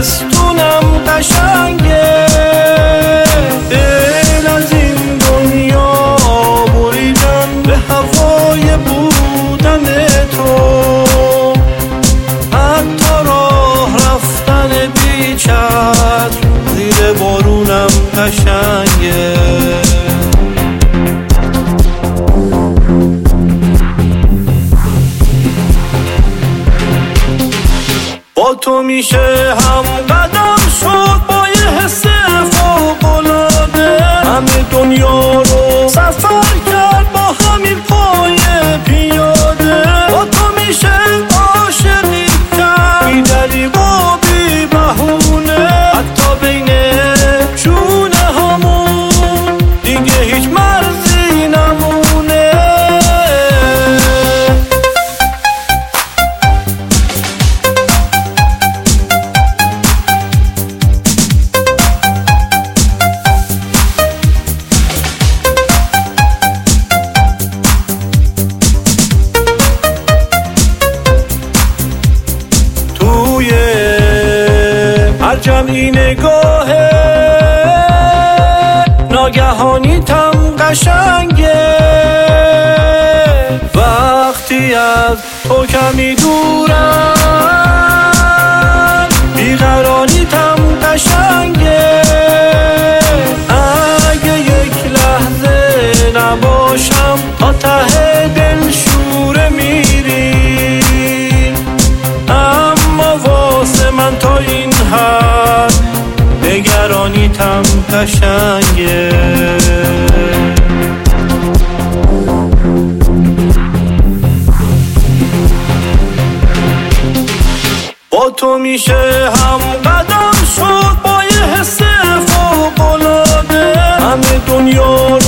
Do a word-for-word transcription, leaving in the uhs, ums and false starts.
زمستونم قشنگه، دل از این دنیا بریدن به هوای بودن تو، حتی راه رفتن بی‌چتر زیر بارونم قشنگه. با تو میشه هم قدم شد با یه حس فوق‌العاده، همه دنیا رو سفر کرد با همین پای پیاده. با تو میشه عاشقی کرد بی دلیل و بی بهونه، حتی بین شونه همون دیگه هیچ مرزی نمونه. هر جمعی نگاهه ناگهانی تم قشنگه، وقتی از تو کمی دورم بیقراری تم قشنگه. اگه یک لحظه نباشم تا ته دل شوره میری، اما واسه من تا این حد نگرانی تم قشنگه. با تو میشه هم قدم شد با یه حس فوق‌العاده، همه دنیا رو